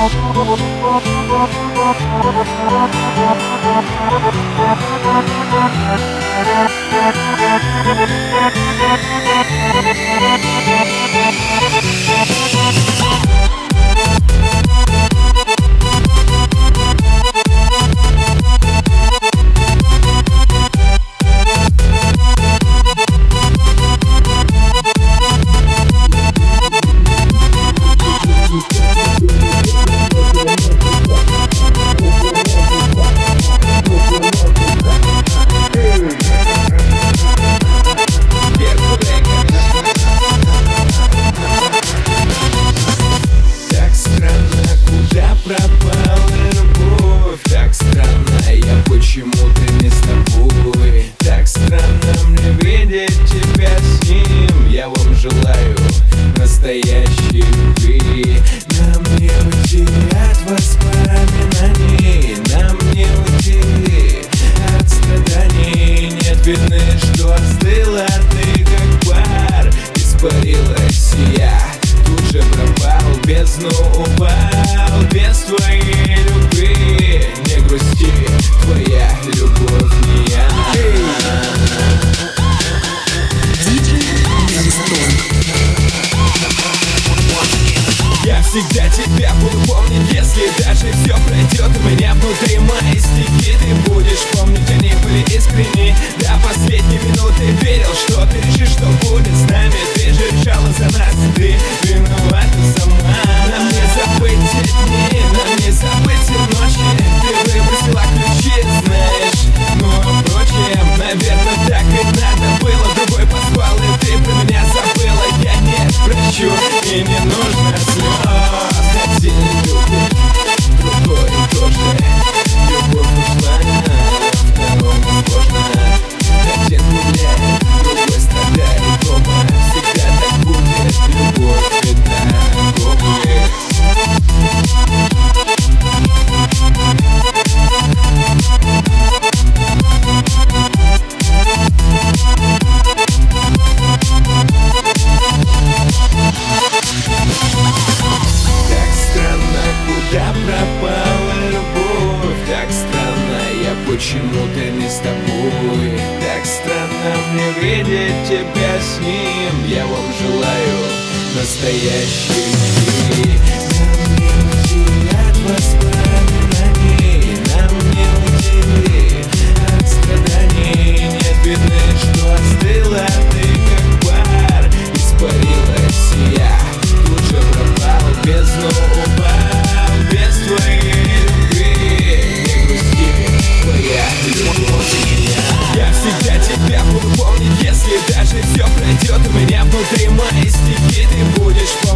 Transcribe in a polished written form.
Настоящей любви. Нам не уйти от воспоминаний, нам не уйти от страданий. Нет вины, что остыла ты как пар. Испарилась я, тут же пропал, в бездну упал. Без твоей любви не грусти, твоя любовь не я. Я всегда тебя буду помнить, если даже все пройдет у меня внутри. Мои стихи ты будешь помнить, они были искренни. До последней минуты верил, что ты решишь, что будет с нами. Ты же решала за нас, ты виновата сама. Нам не забыть те дни, нам не забыть те ночи. Ты выбросила ключи, знаешь. Ну, впрочем, наверное, так и надо было. Другой позвал, и ты про меня забыла. Я не прощу, и не нужно слез. Один любит, другой тоже. Любовь ушла, второму сложно. Один гуляет, другой страдает дома. Всегда так будет, любовь видна гоблин. Куда пропала любовь? Так странно, я почему-то не с тобой. Так странно мне видеть тебя с ним. Я вам желаю настоящей любви. Нам не уйти от воспоминаний, нам не уйти от страданий. Нет вины, что остыла ты как пар. Испарилась я, тут же пропал, в бездну упал. Без твоей любви не грусти, твоя любовь меня. Я всегда тебя буду помнить, если даже все пройдет у меня внутри. Мои стихи ты будешь помнить.